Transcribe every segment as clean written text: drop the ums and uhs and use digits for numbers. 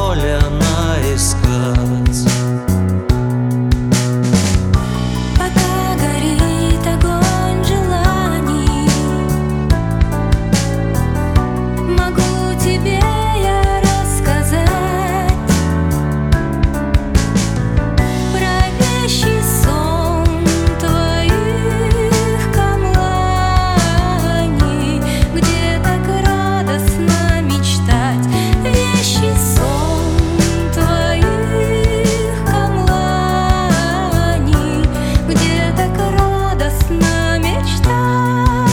дозволено искать. Пока горит огонь желаний, могу тебе я рассказать про вещий сон твоих камланий, где так радостно мечтать. Вещий сон твоих камланий, где так радостно мечтать.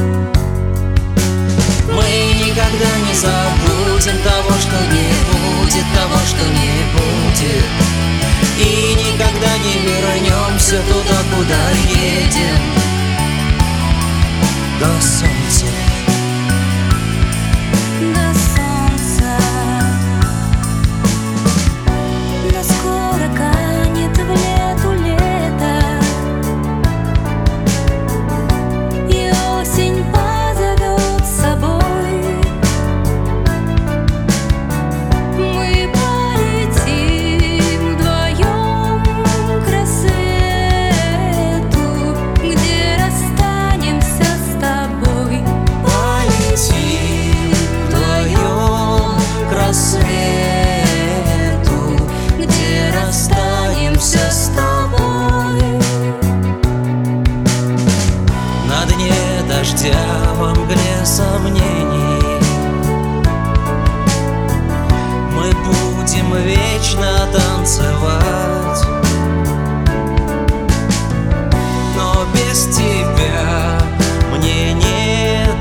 Мы никогда не забудем того, что не будет, того, что не будет. И никогда не вернемся туда, куда едем, до солнца. До солнца, но скоро канет в лету лето, и осень позовет с собой. Мы полетим вдвоем к рассвету, где расстанемся с тобой. Полетим вдвоем к рассвету, где расстанемся с тобой. На дне дождя, во мгле сомнений, мы будем вечно танцевать. Но без тебя мне нет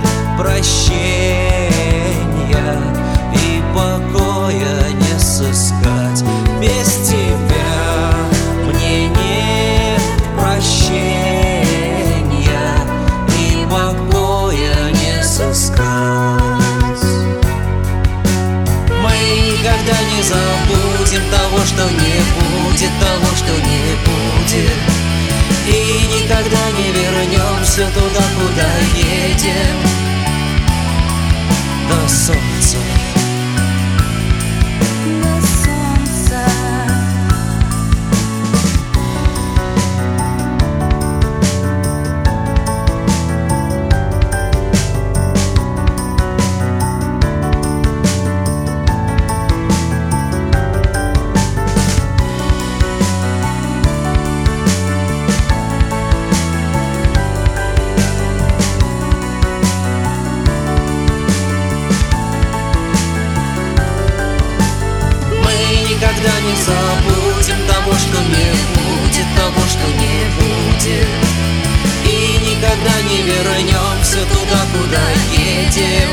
прощения, и покоя не сыскать. Без тебя мне нет прощения, и покоя не сыскать. Мы никогда не забудем того, что не будет, того, что не будет. И никогда не вернемся туда, куда едем, до солнца. До солнца. Никогда не забудем того, что не будет, того, что не будет. И никогда не вернемся туда, куда едем,